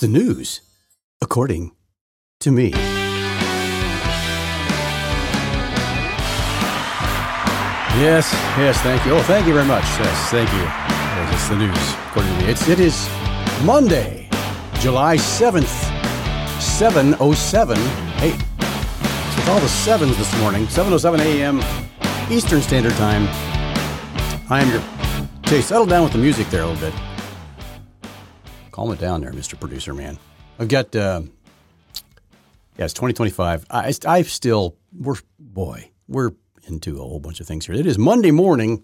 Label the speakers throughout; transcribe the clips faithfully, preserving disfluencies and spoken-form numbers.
Speaker 1: the news, according to me. Yes, yes, thank you. Oh, thank you very much. Yes, thank you. Yes, it's the news, according to me. It's, it is Monday, July seventh, seven oh seven. Hey, so with all the sevens this morning, seven oh seven a.m. Eastern Standard Time. I am your... Jay, settle down with the music there a little bit. Calm it down there, Mister Producer Man. I've got... Uh, yeah, it's twenty twenty-five. I, I still... We're... Boy, we're... into a whole bunch of things here. It is Monday morning.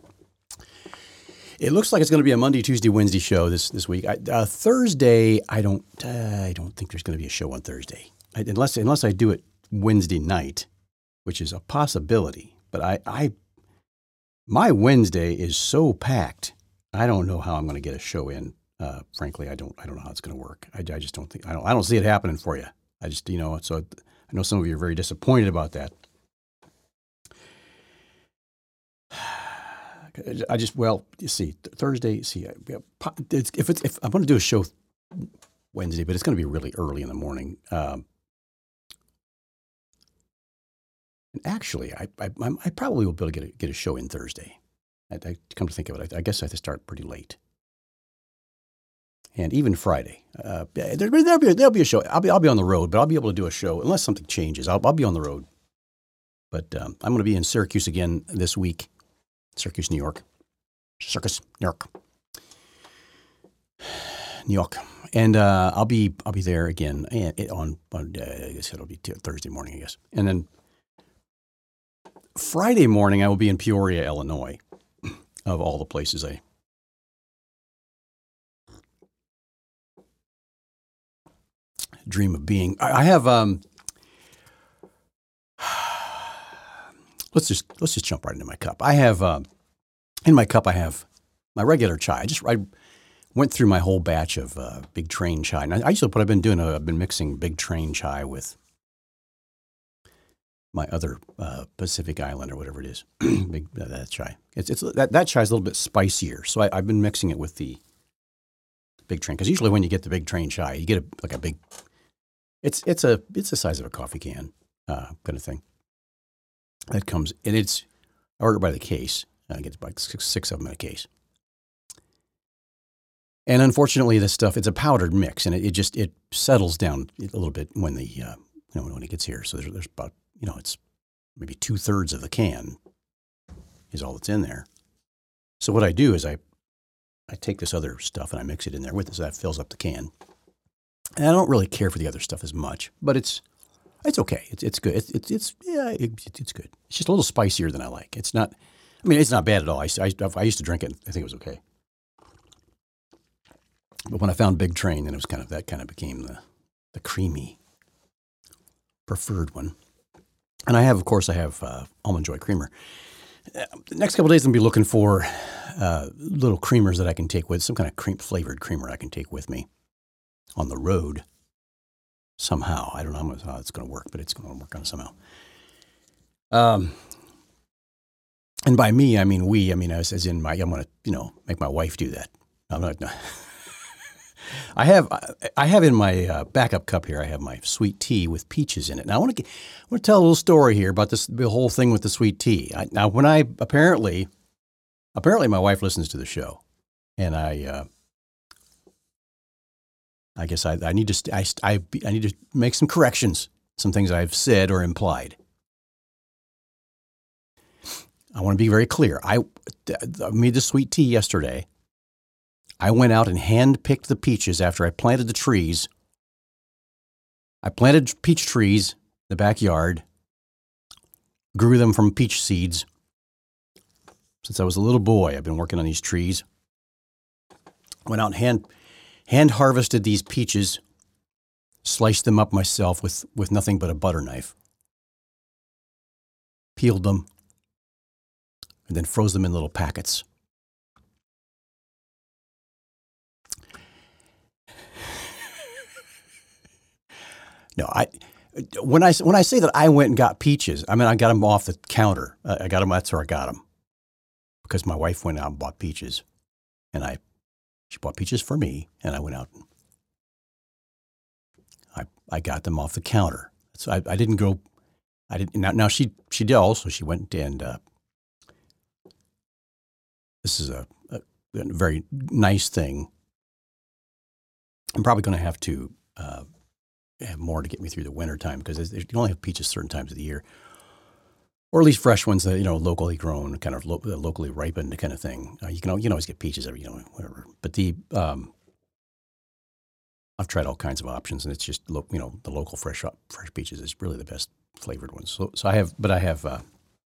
Speaker 1: It looks like it's going to be a Monday, Tuesday, Wednesday show this this week. I, uh, Thursday, I don't uh, I don't think there's going to be a show on Thursday, I, unless unless I do it Wednesday night, which is a possibility. But I, I my Wednesday is so packed. I don't know how I'm going to get a show in. Uh, frankly, I don't I don't know how it's going to work. I, I just don't think I don't I don't see it happening for you. I just you know so I know some of you are very disappointed about that. I just, well, you see, Thursday, see, it's, if it's, if I'm going to do a show Wednesday, but it's going to be really early in the morning. Um, and actually, I, I, I probably will be able to get a, get a show in Thursday. I, I come to think of it, I, I guess I have to start pretty late. And even Friday, uh, there, there'll be, there'll be a show. I'll be, I'll be on the road, but I'll be able to do a show unless something changes. I'll, I'll be on the road, but um, I'm going to be in Syracuse again this week. Syracuse, New York. Circus, New York. New York. And uh, I'll be I'll be there again on, on uh, I guess it'll be Thursday morning, I guess. And then Friday morning, I will be in Peoria, Illinois, of all the places I... dream of being. I, I have... Um, Let's just let's just jump right into my cup. I have uh, in my cup I have my regular chai. I just I went through my whole batch of uh, Big Train chai. And I, I usually what I've been doing. Uh, I've been mixing Big Train chai with my other uh, Pacific Island or whatever it is. Big uh, that chai. It's it's that that chai is a little bit spicier. So I, I've been mixing it with the Big Train because usually when you get the Big Train chai, you get a, like a big. It's it's a it's the size of a coffee can uh, kind of thing. That comes, and it's, I order by the case. I get like six, six of them in a case. And unfortunately, this stuff, it's a powdered mix, and it, it just, it settles down a little bit when the, uh, you know, when it gets here. So there's, there's about, you know, it's maybe two thirds of the can is all that's in there. So what I do is I, I take this other stuff and I mix it in there with it, so that fills up the can. And I don't really care for the other stuff as much, but it's, It's okay. It's it's good. It's it's, it's yeah. It, it's good. It's just a little spicier than I like. It's not. I mean, it's not bad at all. I, I, I used to drink it. I think it was okay. But when I found Big Train, then it was kind of that kind of became the the creamy preferred one. And I have, of course, I have uh, Almond Joy creamer. Uh, the next couple of days, I'm gonna be looking for uh, little creamers that I can take with some kind of cream flavored creamer I can take with me on the road. Somehow, I don't know how it's going to work, but it's going to work on it somehow. Um, and by me, I mean we. I mean as, as in my, I'm going to, you know, make my wife do that. I'm not. No. I have, I have in my uh, backup cup here. I have my sweet tea with peaches in it. Now I want to, I want to tell a little story here about this, the whole thing with the sweet tea. I, now, when I apparently, apparently, my wife listens to the show, and I. Uh, I guess I, I need to I, I, I need to make some corrections, some things I've said or implied. I want to be very clear. I, I made the sweet tea yesterday. I went out and hand-picked the peaches after I planted the trees. I planted peach trees in the backyard, grew them from peach seeds. Since I was a little boy, I've been working on these trees. Went out and hand... Hand harvested these peaches, sliced them up myself with, with nothing but a butter knife, peeled them, and then froze them in little packets. No, I when I when I say that I went and got peaches, I mean I got them off the counter. Uh, I got them. That's where I got them because my wife went out and bought peaches, and I. She bought peaches for me, and I went out and I got them off the counter. So I, I didn't go. I didn't. Now, now she she does. So she went and uh, this is a, a, a very nice thing. I'm probably going to have to uh, have more to get me through the winter time because you only have peaches certain times of the year, or at least fresh ones that you know locally grown, kind of lo- locally ripened kind of thing. Uh, you can you can always get peaches every you know whatever. But the um, I've tried all kinds of options, and it's just lo- you know the local fresh fresh peaches is really the best flavored ones. So so I have, but I have. Uh,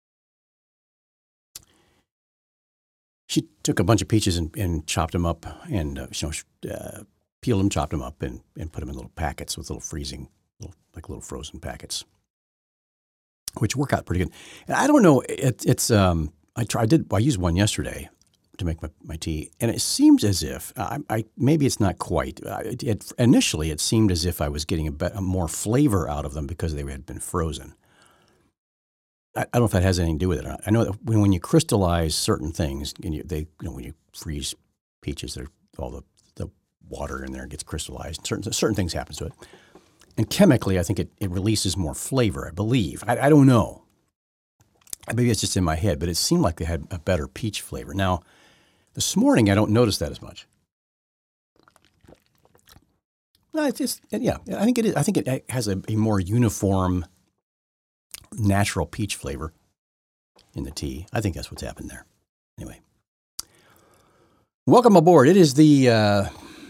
Speaker 1: she took a bunch of peaches and, and chopped them up, and uh, you know uh, peeled them, chopped them up, and and put them in little packets with little freezing, little, like little frozen packets, which work out pretty good. And I don't know, it, it's um I tried I did I used one yesterday to make my, my tea, and it seems as if I, I maybe it's not quite. Uh, it, it, initially, it seemed as if I was getting a, bit, a more flavor out of them because they had been frozen. I, I don't know if that has anything to do with it or not. I know that when, when you crystallize certain things, and you, they you know when you freeze peaches, they're all the, the water in there gets crystallized. Certain certain things happen to it, and chemically, I think it, it releases more flavor. I believe. I, I don't know. Maybe it's just in my head, but it seemed like they had a better peach flavor. Now, this morning, I don't notice that as much. No, it's just, yeah, I think it is. I think it has a, a more uniform, natural peach flavor in the tea. I think that's what's happened there. Anyway, welcome aboard. It is the, uh,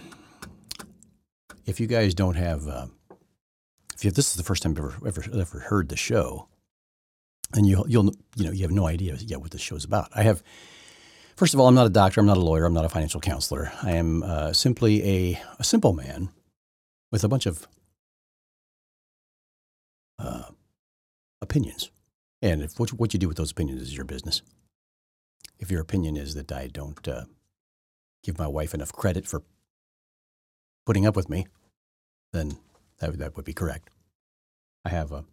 Speaker 1: if you guys don't have, uh, if you, this is the first time you've ever, ever, ever heard the show, and you, you'll, you know, you have no idea yet what the show's about. I have, first of all, I'm not a doctor. I'm not a lawyer. I'm not a financial counselor. I am uh, simply a, a simple man with a bunch of uh, opinions. And if what, what you do with those opinions is your business. If your opinion is that I don't uh, give my wife enough credit for putting up with me, then that, that would be correct. I have a,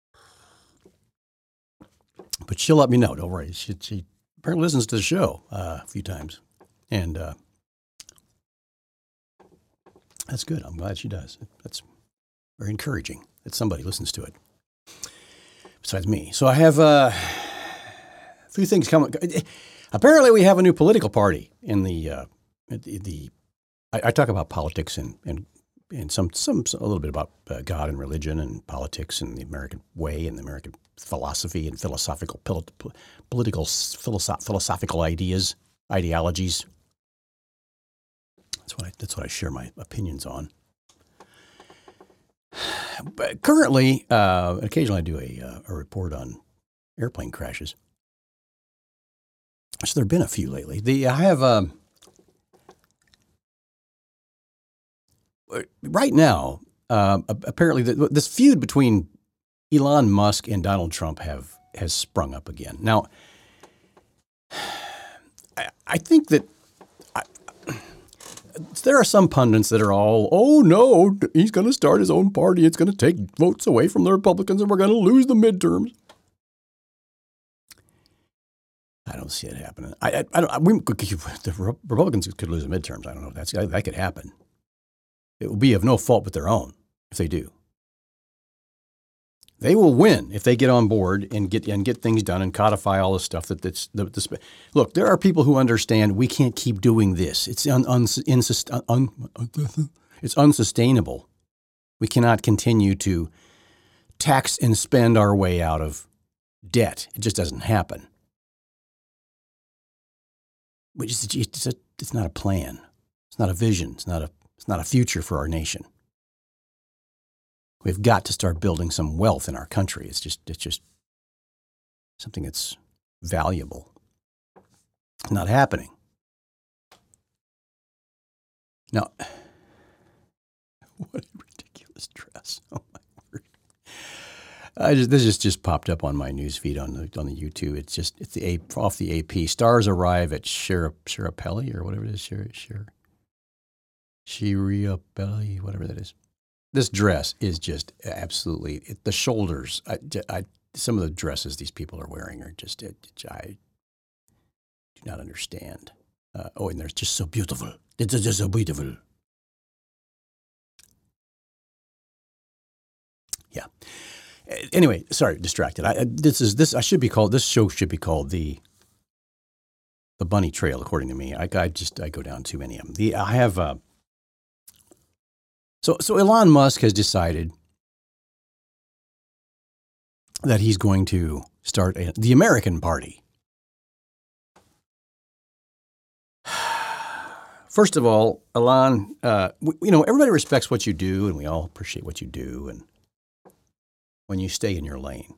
Speaker 1: but she'll let me know. Don't worry. She, she apparently listens to the show uh, a few times. And uh, that's good. I'm glad she does. That's very encouraging that somebody listens to it besides me. So I have uh, a few things coming. Apparently, we have a new political party in the uh, the. the I, I talk about politics and and and some some a little bit about uh, God and religion and politics and the American way and the American philosophy and philosophical political philosoph- philosophical ideas ideologies. That's what I that's what I share my opinions on. But currently, uh, occasionally I do a, uh, a report on airplane crashes. So there have been a few lately. The I have um, right now. Uh, apparently, the, this feud between Elon Musk and Donald Trump have has sprung up again. Now, I, I think that I, there are some pundits that are all, oh no, he's going to start his own party. It's going to take votes away from the Republicans, and we're going to lose the midterms. I don't see it happening. I, I, I don't. We, the Republicans could lose the midterms. I don't know if that's that could happen. It will be of no fault but their own if they do. They will win if they get on board and get and get things done and codify all the stuff that that's the, the look. There are people who understand we can't keep doing this. It's un, un, insust, un, it's unsustainable. We cannot continue to tax and spend our way out of debt. It just doesn't happen. Which is it's, a, it's not a plan. It's not a vision. It's not a it's not a future for our nation. We've got to start building some wealth in our country. It's just it's just something that's valuable. It's not happening. Now, what a ridiculous dress! Oh my word! I just this just just popped up on my news feed on the on the YouTube. It's just it's the A, off the A P. Stars arrive at Sherapelli or whatever it is. Sher Sher Sherapelli, whatever that is. This dress is just absolutely it, the shoulders. I, I, some of the dresses these people are wearing are just it, I do not understand. Uh, oh, and they're just so beautiful. It's just so beautiful. Yeah. Anyway, sorry, distracted. I, this is this. I should be called. This show should be called the the Bunny Trail, according to me. I, I just I go down too many of them. The I have. Uh, so so Elon Musk has decided that he's going to start a, the American Party. First of all, Elon, uh, we, you know, everybody respects what you do, and we all appreciate what you do, and when you stay in your lane.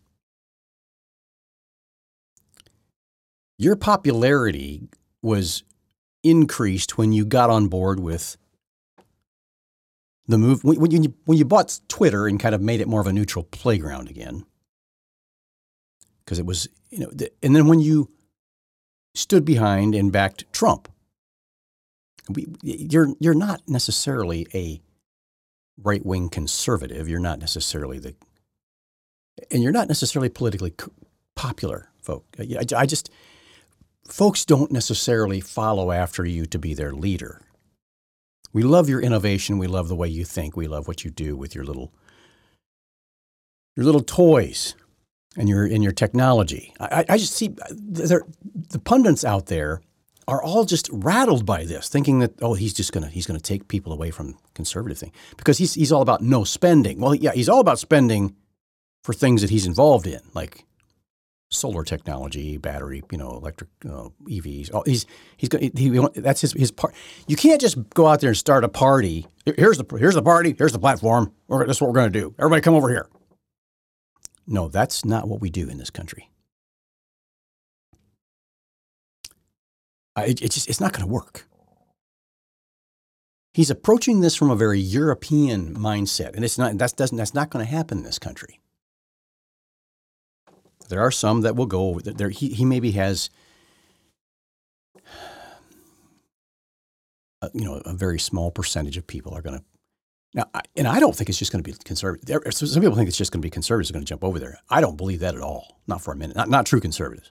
Speaker 1: Your popularity was increased when you got on board with the move, when you, when you bought Twitter and kind of made it more of a neutral playground again. Because it was, you know, the, and then when you stood behind and backed Trump. We, you're you're not necessarily a right-wing conservative. You're not necessarily the, and you're not necessarily politically popular, folk. I, I just, folks don't necessarily follow after you to be their leader. We love your innovation. We love the way you think. We love what you do with your little, your little toys, and your and your technology. I, I just see the pundits out there are all just rattled by this, thinking that, oh, he's just gonna he's gonna take people away from conservative thing because he's he's all about no spending. Well, yeah, he's all about spending for things that he's involved in, like solar technology, battery, you know, electric uh, E Vs. Oh, he's he's he, he that's his his part. You can't just go out there and start a party. Here's the here's the party. Here's the platform. We're, that's what we're going to do. Everybody, come over here. No, that's not what we do in this country. It, it just, it's not going to work. He's approaching this from a very European mindset, and it's not, that's, doesn't, that's not going to happen in this country. There are some that will go over there. He, he maybe has, a, you know, a very small percentage of people are going to, now, I, and I don't think it's just going to be conservative. There, some people think it's just going to be conservatives are going to jump over there. I don't believe that at all. Not for a minute. Not, not true conservatives.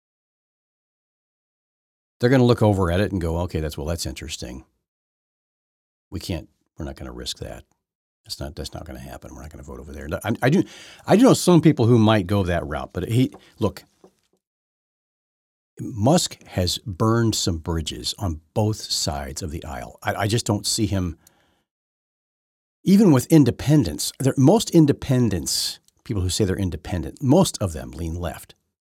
Speaker 1: They're going to look over at it and go, okay, that's, well, that's interesting. We can't, we're not going to risk that. That's not, that's not going to happen. We're not going to vote over there. I, I do, I do know some people who might go that route, but he, look, Musk has burned some bridges on both sides of the aisle. I, I just don't see him, even with independents, most independents, people who say they're independent, most of them lean left.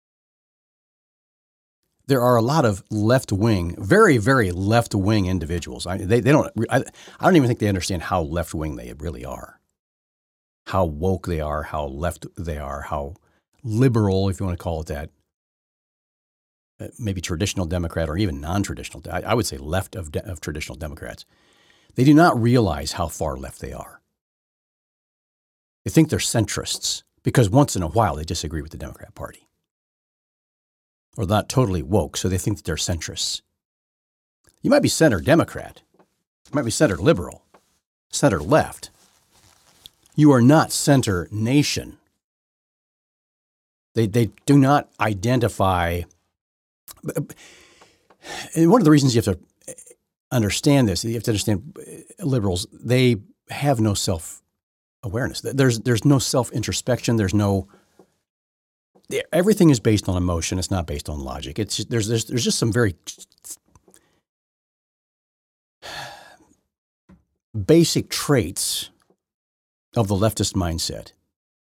Speaker 1: There are a lot of left-wing, very, very left-wing individuals. I, they, they don't. I, I don't even think they understand how left-wing they really are, how woke they are, how left they are, how liberal, if you want to call it that. Uh, maybe traditional Democrat or even non-traditional. I, I would say left of, de, of traditional Democrats. They do not realize how far left they are. They think they're centrists because once in a while they disagree with the Democrat Party. Or not totally woke, so they think that they're centrists. You might be center Democrat. You might be center liberal, center left. You are not center nation. They they do not identify. And one of the reasons you have to understand this, you have to understand liberals, they have no self-awareness. There's there's no self-introspection. There's no. Everything is based on emotion. It's not based on logic. It's just, there's, there's there's just some very basic traits of the leftist mindset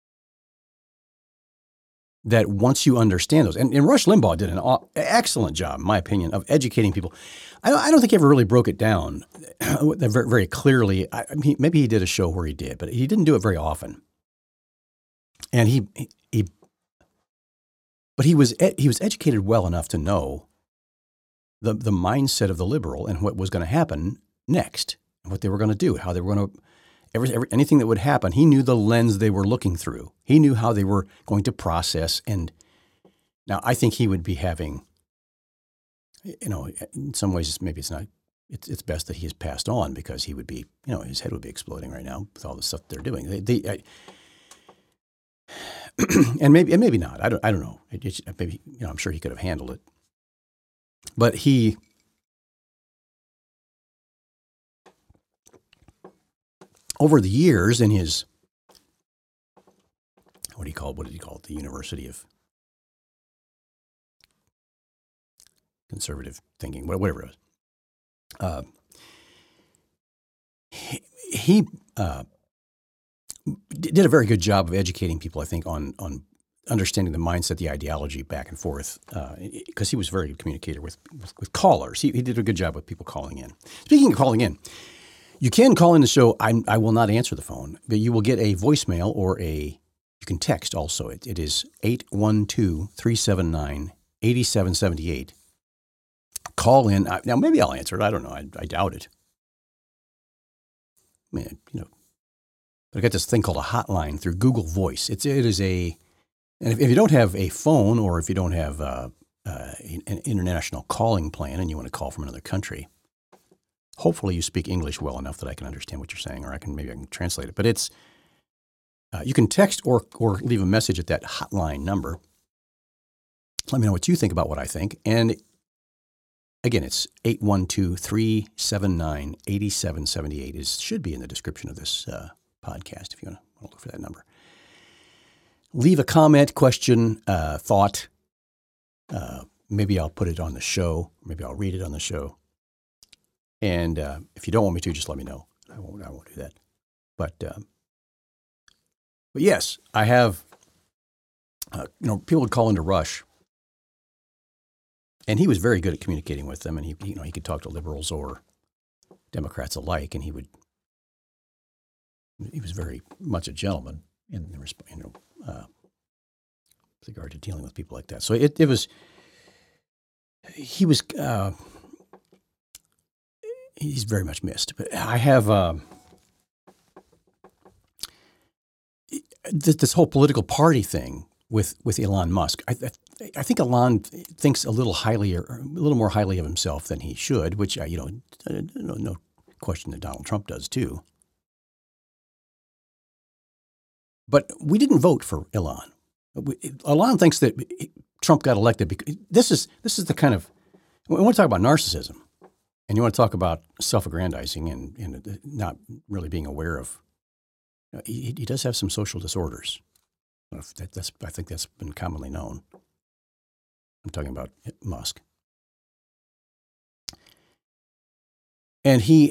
Speaker 1: that once you understand those, and, and Rush Limbaugh did an excellent job, in my opinion, of educating people. I don't, I don't think he ever really broke it down very, very clearly. I, I mean, maybe he did a show where he did, but he didn't do it very often. And he he. But he was he was educated well enough to know the the mindset of the liberal and what was going to happen next, what they were going to do, how they were going to every, every anything that would happen. He knew the lens they were looking through. He knew how they were going to process. And now I think he would be having, you know, in some ways maybe it's not. It's it's best that he has passed on because he would be, you know, his head would be exploding right now with all the stuff they're doing. They. they I, and maybe and maybe not. I don't. I don't know. It, it, maybe you know. I'm sure he could have handled it. But he, over the years, in his called, what did he call it? The University of Conservative Thinking, whatever it was. Uh, he he uh, did a very good job of educating people, I think, on on understanding the mindset, the ideology back and forth, because uh, he was very good communicator with, with, with callers. He, he did a good job with people calling in. Speaking of calling in, you can call in the show. I, I will not answer the phone, but you will get a voicemail or a, you can text also. It, it is eight one two, three seven nine, eight seven seven eight. Call in. Now, maybe I'll answer it. I don't know. I, I doubt it. Man, you know, but I got this thing called a hotline through Google Voice. It's, it is a, and if, if you don't have a phone or if you don't have uh, uh, an international calling plan and you want to call from another country, hopefully you speak English well enough that I can understand what you're saying, or I can maybe I can translate it. But it's uh, you can text or or leave a message at that hotline number. Let me know what you think about what I think. And again, it's eight one two, three seven nine, eight seven seven eight. It should be in the description of this uh, podcast if you want to look for that number. Leave a comment, question, uh, thought. Uh, maybe I'll put it on the show. Maybe I'll read it on the show. And uh, if you don't want me to, just let me know. I won't. I won't do that. But uh, but yes, I have. Uh, you know, people would call into Rush, and he was very good at communicating with them. And he, you know, he could talk to liberals or Democrats alike, and he would. He was very much a gentleman in the resp- you know. Uh, with regard to dealing with people like that. So it, it was, he was, uh, he's very much missed. But I have uh, this whole political party thing with, with Elon Musk. I, I think Elon thinks a little highly, or a little more highly of himself than he should, which, uh, you know, no, no question that Donald Trump does too. But we didn't vote for Elon. Elon thinks that Trump got elected because this is this is the kind of, we want to talk about narcissism, and you want to talk about self-aggrandizing and, and not really being aware of. You know, he, he does have some social disorders. That, that's I think that's been commonly known. I'm talking about Musk, and he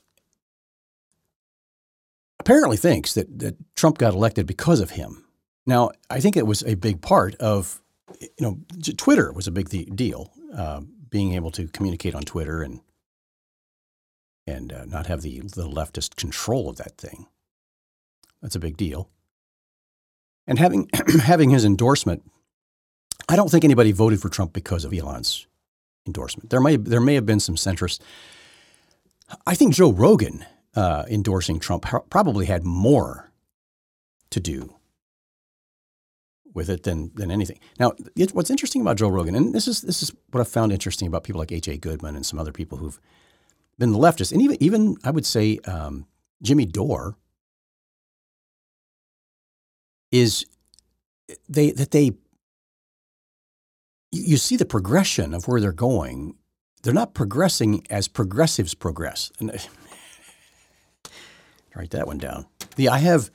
Speaker 1: apparently thinks that, that Trump got elected because of him. Now, I think it was a big part of, you know, Twitter was a big th- deal, uh, being able to communicate on Twitter and and uh, not have the, the leftist control of that thing. That's a big deal. And having having his endorsement, I don't think anybody voted for Trump because of Elon's endorsement. There may there may have been some centrists. I think Joe Rogan uh, endorsing Trump probably had more to do with it than than anything. Now, it, what's interesting about Joe Rogan, and this is this is what I found interesting about people like H A. Goodman and some other people who've been the leftists, and even even I would say um, Jimmy Dore, is they that they you, you see the progression of where they're going. They're not progressing as progressives progress. And write that one down. The I have.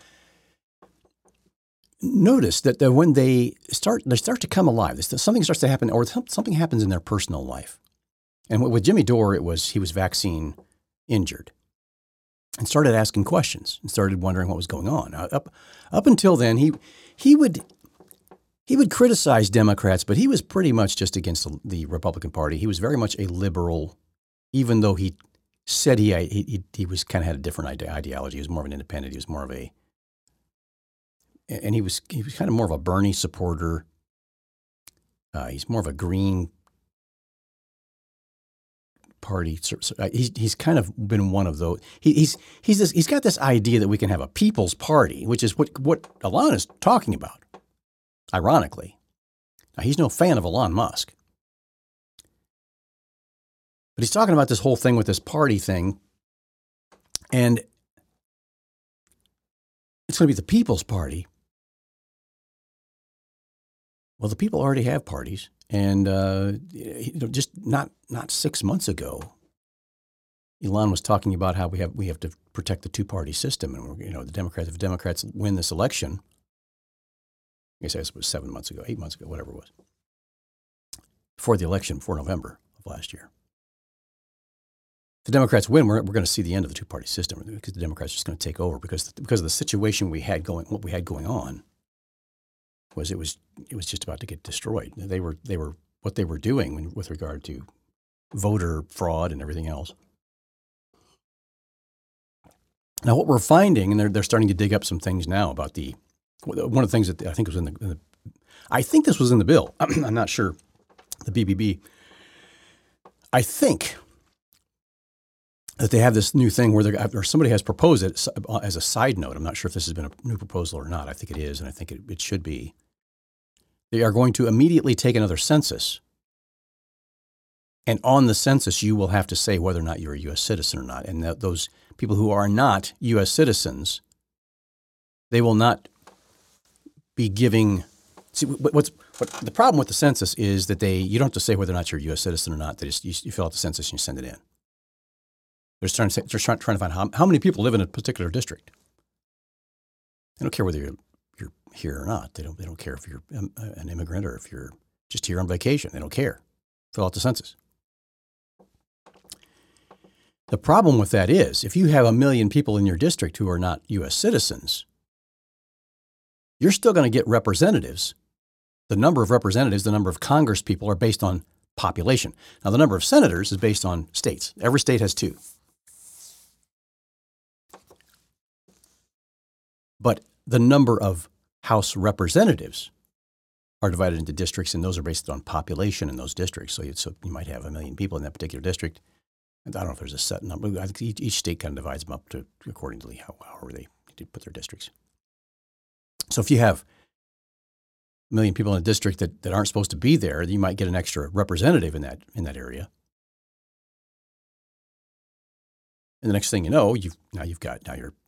Speaker 1: Notice that the, when they start, they start to come alive. This, something starts to happen, or something happens in their personal life. And with Jimmy Dore, it was he was vaccine injured, and started asking questions and started wondering what was going on. Up up until then, he he would he would criticize Democrats, but he was pretty much just against the, the Republican Party. He was very much a liberal, even though he said he he he was kind of had a different ideology. He was more of an independent. He was more of a And he was he was kind of more of a Bernie supporter. Uh, he's more of a Green Party. He's he's kind of been one of those. He, he's he's this, he's got this idea that we can have a People's Party, which is what what Elon is talking about. Ironically, now he's no fan of Elon Musk, but he's talking about this whole thing with this party thing, and it's going to be the People's Party. Well, the people already have parties, and uh, you know, just not not six months ago, Elon was talking about how we have we have to protect the two party system, and you know, the Democrats if Democrats win this election, I guess it was seven months ago, eight months ago, whatever it was, before the election, before November of last year. If the Democrats win, we're, we're going to see the end of the two-party system because the Democrats are just going to take over because because of the situation we had going, what we had going on was it was it was just about to get destroyed. They were they were what they were doing when, with regard to voter fraud and everything else. Now, what we're finding, and they're they're starting to dig up some things now about the one of the things that I think was in the, in the I think this was in the bill. I'm not sure. The B B B. I think that they have this new thing where they're, or somebody has proposed it as a side note. I'm not sure if this has been a new proposal or not. I think it is, and I think it, it should be. They are going to immediately take another census. And on the census, you will have to say whether or not you're a U S citizen or not. And that those people who are not U S citizens, they will not be giving. See, what's what the problem with the census is that they you don't have to say whether or not you're a U S citizen or not. They just you, you fill out the census and you send it in. They're just trying to, they're trying, trying to find how, how many people live in a particular district. They don't care whether you're you're here or not. They don't they don't care if you're an immigrant or if you're just here on vacation. They don't care. Fill out the census. The problem with that is if you have a million people in your district who are not U S citizens, you're still going to get representatives. The number of representatives, the number of Congress people are based on population. Now, the number of senators is based on states. Every state has two. But the number of House representatives are divided into districts, and those are based on population in those districts. So you, so you might have a million people in that particular district. I don't know if there's a set number. I think each, each state kind of divides them up to according to how, however they put their districts. So if you have a million people in a district that, that aren't supposed to be there, you might get an extra representative in that in that area. And the next thing you know, you've now you've got now you're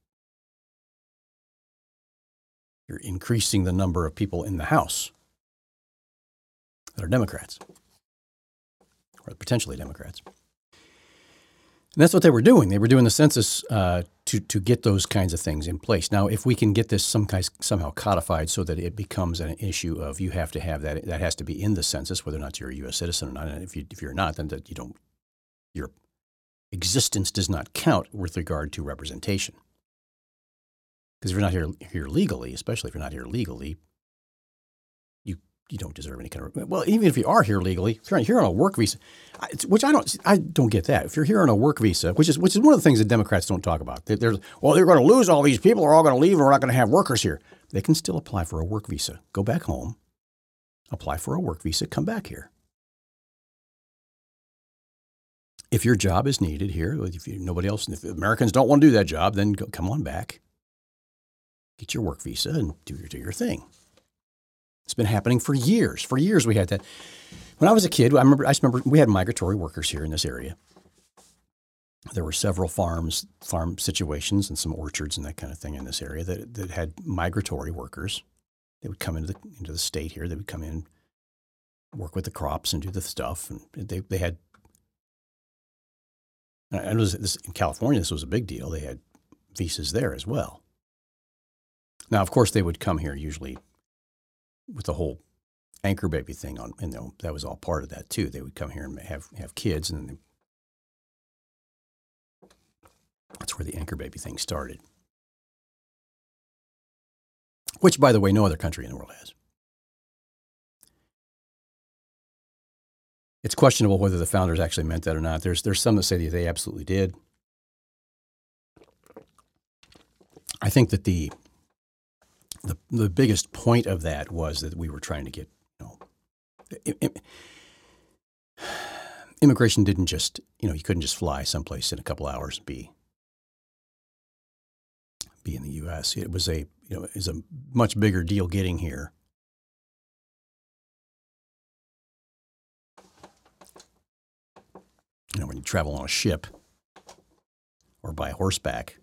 Speaker 1: you're increasing the number of people in the House that are Democrats or potentially Democrats. And that's what they were doing. They were doing the census uh, to to get those kinds of things in place. Now, if we can get this some kind, somehow codified so that it becomes an issue of you have to have that, that has to be in the census, whether or not you're a U S citizen or not. And if you if you're not, then that you don't, your existence does not count with regard to representation. Because if you're not here here legally, especially if you're not here legally, you you don't deserve any kind of, well, even if you are here legally, if you're here on a work visa, which I don't, I don't get that. If you're here on a work visa, which is which is one of the things that Democrats don't talk about. They're, well, they're going to lose all these people. They're all going to leave, and we're not going to have workers here. They can still apply for a work visa. Go back home, apply for a work visa, come back here. If your job is needed here, if you, nobody else, if Americans don't want to do that job, then go, come on back, get your work visa, and do your do your thing. It's been happening for years. For years we had that. When I was a kid, I remember I remember we had migratory workers here in this area. There were several farms, farm situations and some orchards and that kind of thing in this area that, that had migratory workers. They would come into the into the state here. They would come in, work with the crops and do the stuff. And they, they had, and it was this, in California, this was a big deal. They had visas there as well. Now, of course, they would come here usually with the whole anchor baby thing on, and that was all part of that too. They would come here and have, have kids, and then they, that's where the anchor baby thing started. Which, by the way, no other country in the world has. It's questionable whether the founders actually meant that or not. There's there's some that say that they absolutely did. I think that the The the biggest point of that was that we were trying to get, you know, im- immigration didn't just, you know, you couldn't just fly someplace in a couple hours and be, be in the U S. It was a, you know, it was a much bigger deal getting here. You know, when you travel on a ship or by horseback,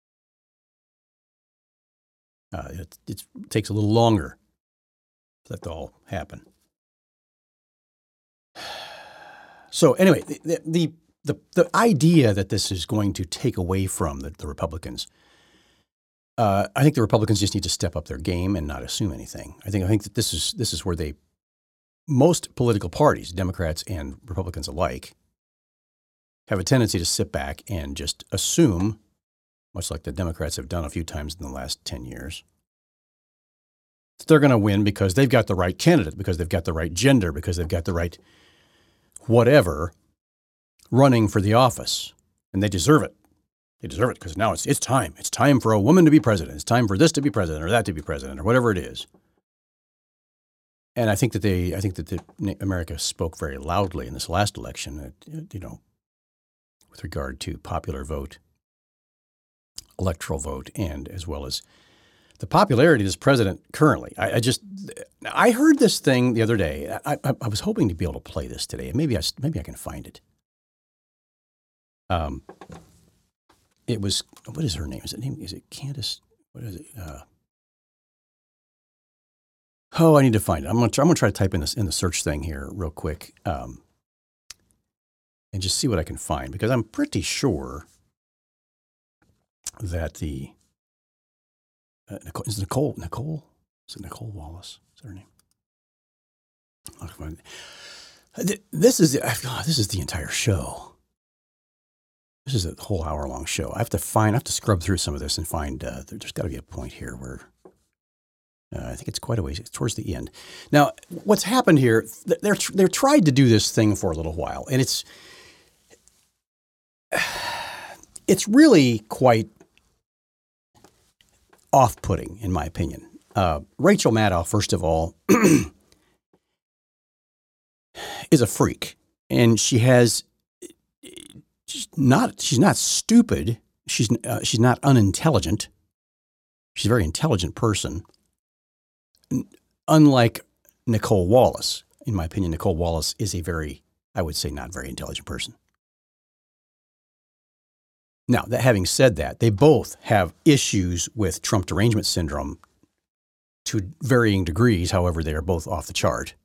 Speaker 1: Uh, it, it takes a little longer for that to all happen. So anyway, the, the the the idea that this is going to take away from the, the Republicans uh, I think the Republicans just need to step up their game and not assume anything. I think I think that this is this is where they most political parties, Democrats and Republicans alike, have a tendency to sit back and just assume, much like the Democrats have done a few times in the last ten years, that they're going to win because they've got the right candidate, because they've got the right gender, because they've got the right whatever running for the office. And they deserve it. They deserve it because now it's it's time. It's time for a woman to be president. It's time for this to be president or that to be president or whatever it is. And I think that they, I think that the, America spoke very loudly in this last election, you know, with regard to popular vote, electoral vote, and as well as the popularity of this president currently. I, I just, I heard this thing the other day. I, I, I was hoping to be able to play this today. Maybe I, maybe I can find it. Um, it was, what is her name? Is it name? Is it Candace? What is it? Uh, oh, I need to find it. I'm gonna try, I'm gonna try to type in this in the search thing here real quick, um, and just see what I can find, because I'm pretty sure that the uh, Nicole, is it Nicole Nicole is it Nicole Wallace? Is that her name? I'll find it. This is oh, this is the entire show. This is a whole hour long show. I have to find, I have to scrub through some of this and find, uh, there, there's got to be a point here where uh, I think it's quite a ways, it's towards the end. Now, what's happened here, they're, they're tried to do this thing for a little while, and it's, it's really quite off-putting, in my opinion. Uh, Rachel Maddow, first of all, is a freak, and she has, she's not, she's not stupid. She's, uh, she's not unintelligent. She's a very intelligent person. Unlike Nicole Wallace, in my opinion, Nicole Wallace is a very, I would say, not very intelligent person. Now, that having said that, they both have issues with Trump derangement syndrome to varying degrees. However, they are both off the chart.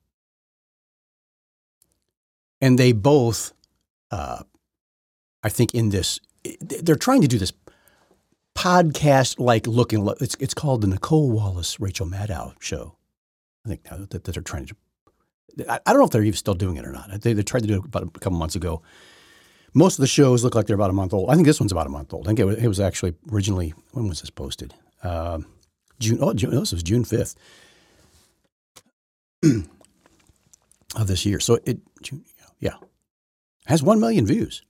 Speaker 1: And they both, uh, I think in this, they're trying to do this podcast-like looking, it's it's called the Nicole Wallace, Rachel Maddow show. I think that, that they're trying to, I, I don't know if they're even still doing it or not. They, they tried to do it about a couple months ago. Most of the shows look like they're about a month old. I think this one's about a month old. I think it was, it was actually originally, when was this posted? Um, June, oh, June, no, this was June fifth of this year. So it, June, yeah, has one million views.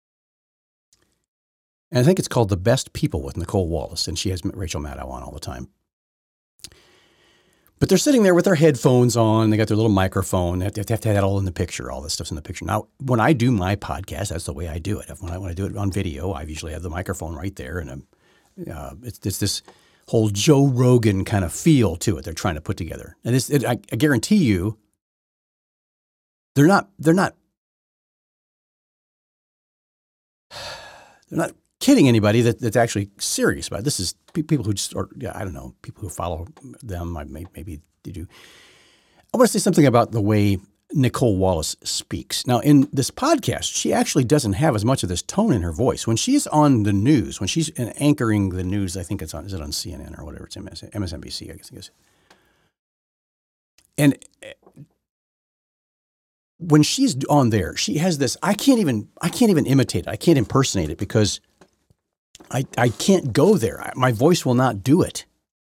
Speaker 1: And I think it's called The Best People with Nicole Wallace, and she has Rachel Maddow on all the time. But they're sitting there with their headphones on. They got their little microphone. They have to have, to have that all in the picture. All this stuff's in the picture. Now, when I do my podcast, that's the way I do it. When I, when I do it on video, I usually have the microphone right there. And uh, it's, it's this whole Joe Rogan kind of feel to it they're trying to put together. And it's, it, I, I guarantee you, they're not, they're not, they're not kidding anybody that, that's actually serious about it. This is people who just, or yeah, I don't know, people who follow them, I may, maybe they do. I want to say something about the way Nicole Wallace speaks. Now, in this podcast, she actually doesn't have as much of this tone in her voice. When she's on the news, when she's anchoring the news, I think it's on, is it on C N N or whatever, it's M S N B C, I guess. I guess. And when she's on there, she has this, I can't even, I can't even imitate it. I can't impersonate it because I, I can't go there. I, my voice will not do it.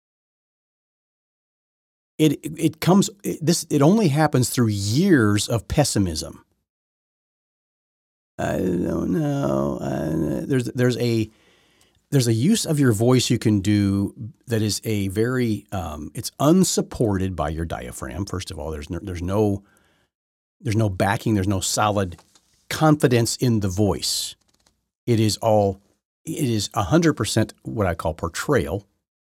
Speaker 1: It it, it comes it, this. It only happens through years of pessimism. I don't know. Uh, there's there's a there's a use of your voice you can do that is a very um, it's unsupported by your diaphragm. First of all, there's no, there's no there's no backing. There's no solid confidence in the voice. It is all. It is one hundred percent what I call portrayal.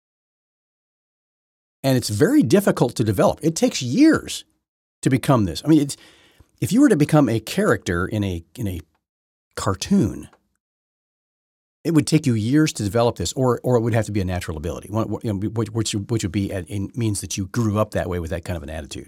Speaker 1: And it's very difficult to develop. It takes years to become this. I mean, it's, if you were to become a character in a in a cartoon, it would take you years to develop this, or or it would have to be a natural ability, which which, which would be a, it means that you grew up that way with that kind of an attitude.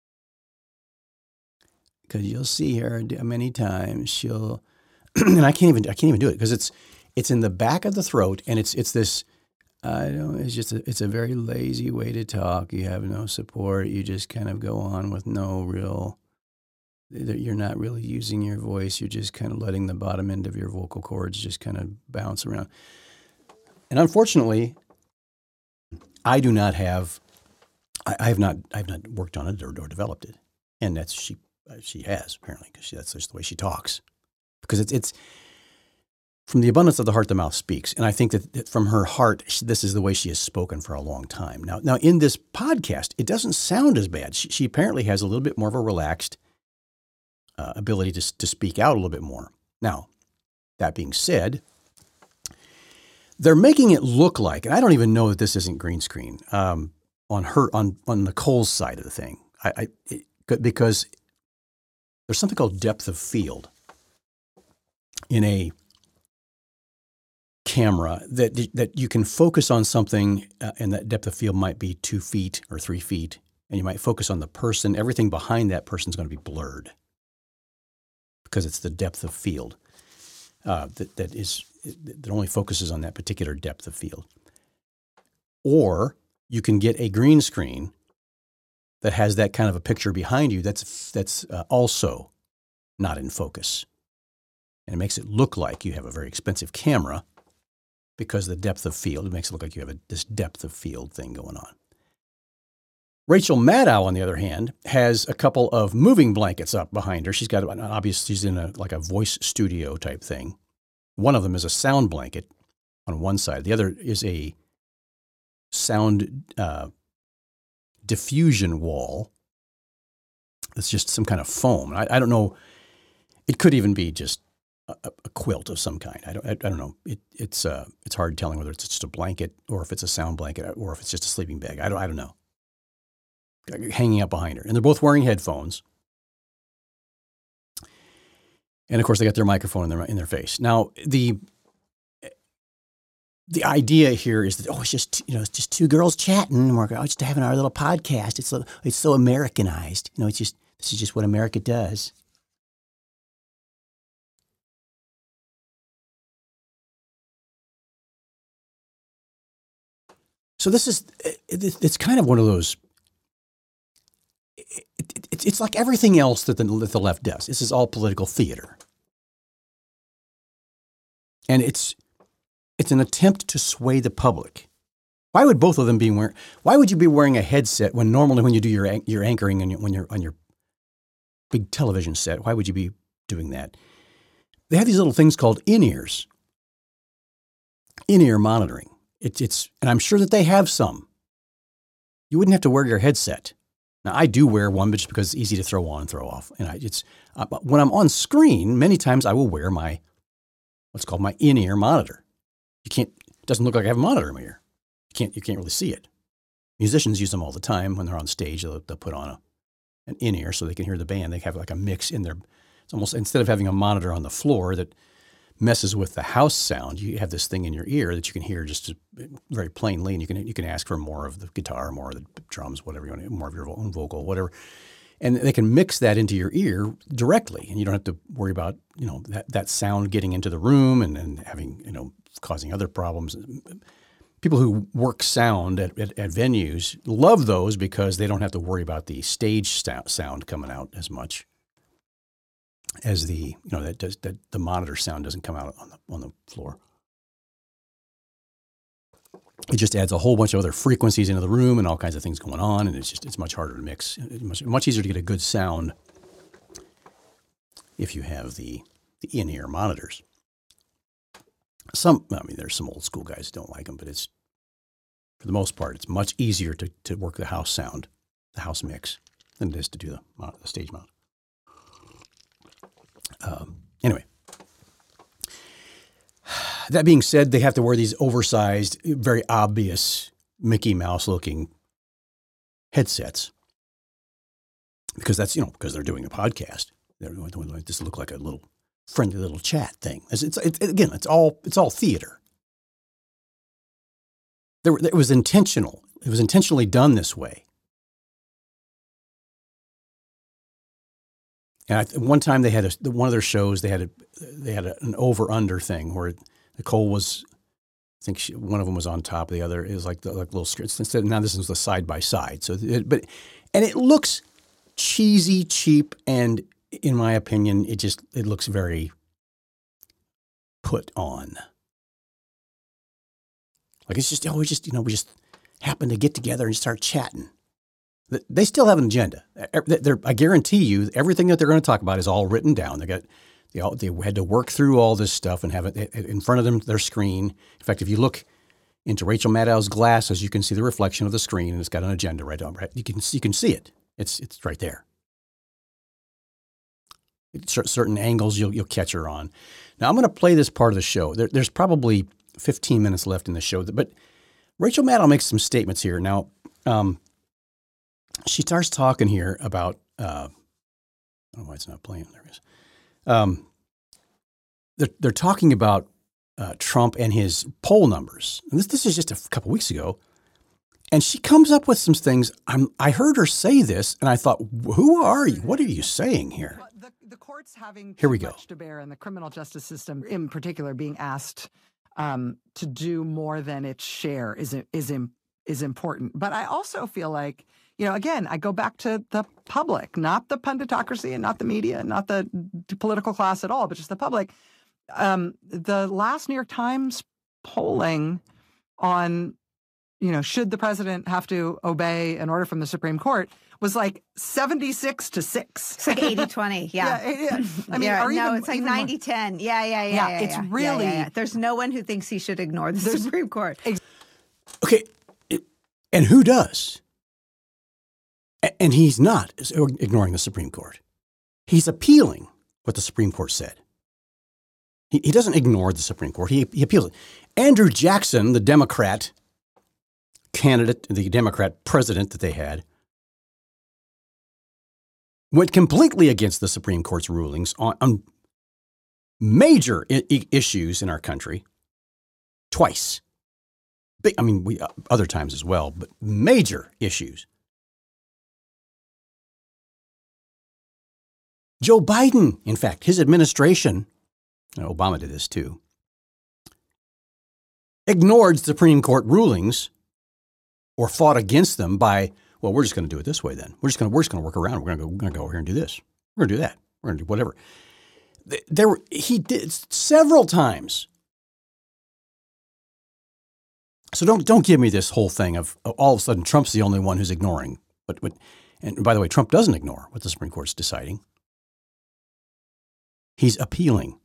Speaker 1: Because you'll see her many times. She'll, and I can't even I can't even do it because it's. It's in the back of the throat, and it's it's this I don't. It's just a, it's a very lazy way to talk. You have no support. You just kind of go on with no real. You're not really using your voice. You're just kind of letting the bottom end of your vocal cords just kind of bounce around. And unfortunately, I do not have. I, I have not. I have not worked on it or, or developed it. And that's she. She has apparently because that's just the way she talks. Because it's it's. From the abundance of the heart, the mouth speaks. And I think that, that from her heart, she, this is the way she has spoken for a long time. Now, now in this podcast, it doesn't sound as bad. She, she apparently has a little bit more of a relaxed uh, ability to, to speak out a little bit more. Now, that being said, they're making it look like, and I don't even know that this isn't green screen, um, on her, on, on Nicole's side of the thing. I, I it, because there's something called depth of field in a camera that that you can focus on something, uh, and that depth of field might be two feet or three feet, and you might focus on the person. Everything behind that person is going to be blurred because it's the depth of field uh, that that is that only focuses on that particular depth of field. Or you can get a green screen that has that kind of a picture behind you that's that's uh, also not in focus, and it makes it look like you have a very expensive camera. Because the depth of field, it makes it look like you have a, this depth of field thing going on. Rachel Maddow, on the other hand, has a couple of moving blankets up behind her. She's got, obviously, she's in a like a voice studio type thing. One of them is a sound blanket on one side. The other is a sound uh, diffusion wall. It's just some kind of foam. I, I don't know. It could even be just A, a quilt of some kind. I don't. I, I don't know. It, it's uh, it's hard telling whether it's just a blanket or if it's a sound blanket or if it's just a sleeping bag. I don't. I don't know. Hanging up behind her, and they're both wearing headphones. And of course, they got their microphone in their in their face. Now, the the idea here is that oh, it's just you know, it's just two girls chatting. We're just having our little podcast. It's so it's so Americanized. You know, it's just this is just what America does. So this is, it's kind of one of those, it's like everything else that the, that the left does. This is all political theater. And it's, it's an attempt to sway the public. Why would both of them be wearing, why would you be wearing a headset when normally when you do your, your anchoring and when you're on your big television set, why would you be doing that? They have these little things called in-ears, in-ear monitoring. It's, it's, and I'm sure that they have some. You wouldn't have to wear your headset. Now, I do wear one, but just because it's easy to throw on and throw off. And I, it's uh, when I'm on screen, many times I will wear my what's called my in-ear monitor. You can't. It doesn't look like I have a monitor in my ear. You can't. You can't really see it. Musicians use them all the time when they're on stage. They'll, they'll put on a an in-ear so they can hear the band. They have like a mix in their. It's almost instead of having a monitor on the floor that messes with the house sound, you have this thing in your ear that you can hear just very plainly, and you can you can ask for more of the guitar, more of the drums, whatever you want, more of your own vocal, whatever, and they can mix that into your ear directly, and you don't have to worry about you know that, that sound getting into the room and, and having you know causing other problems. People who work sound at, at, at venues love those because they don't have to worry about the stage sound coming out as much. As the you know that does that the monitor sound doesn't come out on the on the floor. It just adds a whole bunch of other frequencies into the room and all kinds of things going on, and it's just it's much harder to mix. It's much much easier to get a good sound if you have the the in-ear monitors. Some I mean there's some old school guys who don't like them, but it's for the most part it's much easier to to work the house sound, the house mix, than it is to do the the stage mount. Um, anyway, that being said, they have to wear these oversized, very obvious Mickey Mouse looking headsets because that's, you know, because they're doing a podcast. They're going to just look like a little friendly little chat thing. It's, it's, it, again, it's all, it's all theater. There, it was intentional. It was intentionally done this way. And I, one time they had a, one of their shows, they had a, they had a, an over under thing where Nicole was think she, one of them was on top of the other. It was like the like little skirts. Instead, now this is the side by side. So, it, but and it looks cheesy, cheap, and in my opinion, it just it looks very put on. Like it's just oh, we just you know we just happen to get together and start chatting. They still have an agenda. They're, I guarantee you, everything that they're going to talk about is all written down. They got they all they had to work through all this stuff and have it in front of them, their screen. In fact, if you look into Rachel Maddow's glasses, you can see the reflection of the screen, and it's got an agenda right on. Right, you can you can see it. It's it's right there. Certain angles you'll you'll catch her on. Now I'm going to play this part of the show. There, there's probably fifteen minutes left in the show, but Rachel Maddow makes some statements here. Now, um, she starts talking here about. Uh, I don't know why it's not playing. There it is. Um, they're they're talking about uh, Trump and his poll numbers. And this this is just a couple weeks ago. And she comes up with some things. I'm, I heard her say this, and I thought, "Who are you? What are you saying here?"
Speaker 2: The, the courts having
Speaker 1: here
Speaker 2: too
Speaker 1: we go.
Speaker 2: much to bear, and the criminal justice system, in particular, being asked um, to do more than its share is is is important. But I also feel like, you know, again, I go back to the public, not the punditocracy, and not the media, and not the political class at all, but just the public. Um, the last New York Times polling on, you know, should the president have to obey an order from the Supreme Court was like seventy-six to six.
Speaker 3: It's like eighty twenty. Yeah.
Speaker 2: yeah, yeah. I mean,
Speaker 3: yeah,
Speaker 2: or
Speaker 3: no,
Speaker 2: even,
Speaker 3: it's like
Speaker 2: even
Speaker 3: ninety ten. Yeah, yeah, yeah.
Speaker 2: Yeah,
Speaker 3: yeah
Speaker 2: it's
Speaker 3: yeah,
Speaker 2: really.
Speaker 3: Yeah, yeah, yeah. There's no one who thinks he should ignore the Supreme Court.
Speaker 1: Okay. And who does? And he's not ignoring the Supreme Court. He's appealing what the Supreme Court said. He, he doesn't ignore the Supreme Court. He, he appeals it. Andrew Jackson, the Democrat candidate, the Democrat president that they had, went completely against the Supreme Court's rulings on, on major I- issues in our country twice. Big, I mean, we, uh, other times as well, but major issues. Joe Biden, in fact, his administration, and Obama did this too, ignored Supreme Court rulings or fought against them by, well, we're just going to do it this way then. We're just going to we're just going to work around. We're going to go, we're going to go over here and do this. We're going to do that. We're going to do whatever. There, were, he did several times. So don't don't give me this whole thing of all of a sudden Trump's the only one who's ignoring. But, but and by the way, Trump doesn't ignore what the Supreme Court's deciding. He's appealing.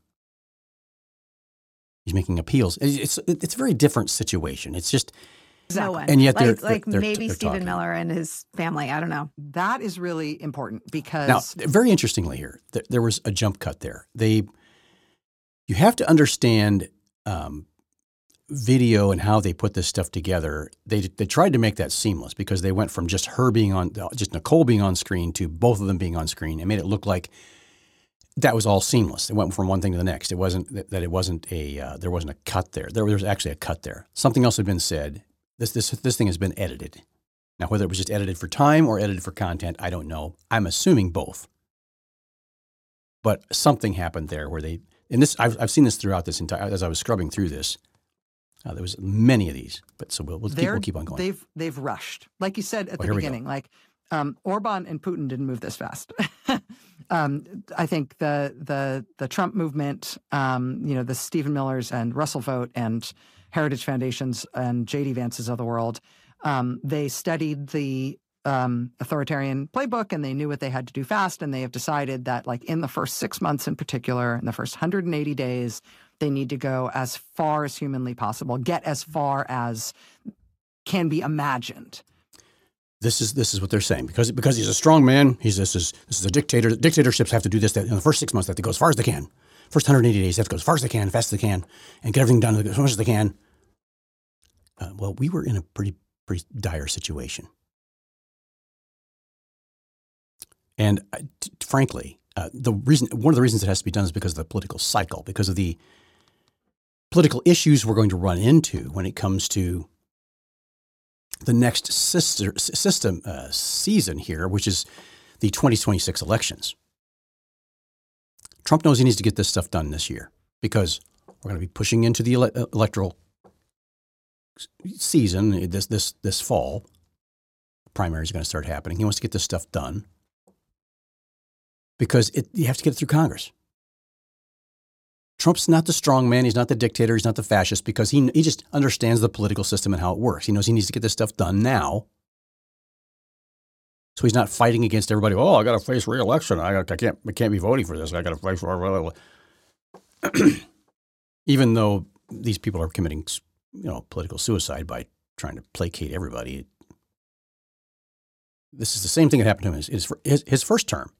Speaker 1: He's making appeals. It's it's a very different situation. It's just
Speaker 3: no one.
Speaker 1: And yet, they're,
Speaker 3: like, like
Speaker 1: they're,
Speaker 3: maybe
Speaker 1: they're
Speaker 3: Stephen
Speaker 1: talking.
Speaker 3: Miller and his family. I don't know.
Speaker 2: That is really important because
Speaker 1: Now, very interestingly here, th- there was a jump cut there. They, you have to understand um, video and how they put this stuff together. They they tried to make that seamless because they went from just her being on, just Nicole being on screen to both of them being on screen and made it look like that was all seamless. It went from one thing to the next. It wasn't that, that it wasn't a uh, there wasn't a cut there. There was actually a cut there. Something else had been said. This this this thing has been edited. Now, whether it was just edited for time or edited for content, I don't know. I'm assuming both. But something happened there where they and this I've I've seen this throughout this entire as I was scrubbing through this. Uh, there was many of these, but so we'll we'll keep, we'll keep on going.
Speaker 2: They've they've rushed, like you said at
Speaker 1: Oh,
Speaker 2: the
Speaker 1: here we
Speaker 2: beginning. Like um, Orban and Putin didn't move this fast. um, I think the the the Trump movement, um, you know, the Stephen Millers and Russell Vogt and Heritage Foundations and J D Vances of the world, um, they studied the um, authoritarian playbook and they knew what they had to do fast. And they have decided that, like in the first six months in particular, in the first one hundred eighty days, they need to go as far as humanly possible, get as far as can be imagined.
Speaker 1: This is this is what they're saying because because he's a strong man. He's this is this is a dictator. Dictatorships have to do this. That in the first six months, they have to go as far as they can. First one hundred eighty days, they have to go as far as they can, fast as they can, and get everything done as much as they can. Uh, well, we were in a pretty pretty dire situation, and uh, t- frankly, uh, the reason one of the reasons it has to be done is because of the political cycle, because of the political issues we're going to run into when it comes to the next sister, system uh, season here, which is the twenty twenty-six elections. Trump knows he needs to get this stuff done this year because we're going to be pushing into the ele- electoral season, this this this fall, primaries are going to start happening. He wants to get this stuff done because it, you have to get it through Congress. Trump's not the strong man. He's not the dictator. He's not the fascist because he he just understands the political system and how it works. He knows he needs to get this stuff done now. So he's not fighting against everybody. Oh, I got to face re-election. I, I can't I can't be voting for this. I got to fight for it. Even though these people are committing, you know, political suicide by trying to placate everybody. This is the same thing that happened to him in his, his, his first term.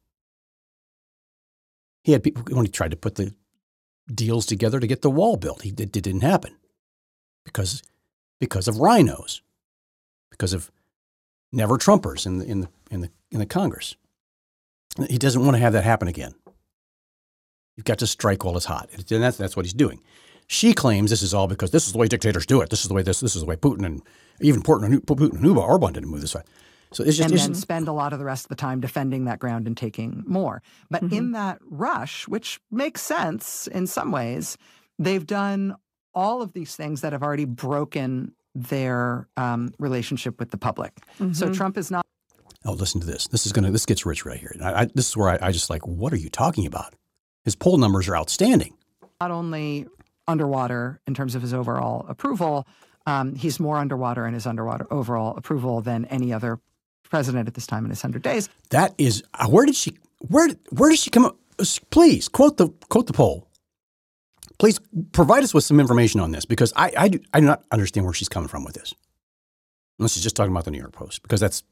Speaker 1: He had people when he tried to put the deals together to get the wall built. He, it, it didn't happen because because of rhinos, because of never Trumpers in the in the in the in the Congress. He doesn't want to have that happen again. You've got to strike while it's hot, and that's that's what he's doing. She claims this is all because this is the way dictators do it. This is the way this this is the way Putin and even Putin and Putin and Orban didn't move this way. So it's just,
Speaker 2: and
Speaker 1: it's
Speaker 2: then
Speaker 1: just,
Speaker 2: spend a lot of the rest of the time defending that ground and taking more. But
Speaker 3: Mm-hmm.
Speaker 2: in that rush, which makes sense in some ways, they've done all of these things that have already broken their um, relationship with the public.
Speaker 3: Mm-hmm.
Speaker 2: So Trump is not.
Speaker 1: oh, listen to this. This is gonna this gets rich right here. I, I, this is where I, I just like, what are you talking about? His poll numbers are outstanding.
Speaker 2: Not only underwater in terms of his overall approval, um, he's more underwater in his underwater overall approval than any other president at this time in his hundred days.
Speaker 1: That is, uh, where did she, where, where did she come up? Please quote the, quote the poll. Please provide us with some information on this because I, I, do, I do not understand where she's coming from with this. Unless she's just talking about the New York Post, because that's,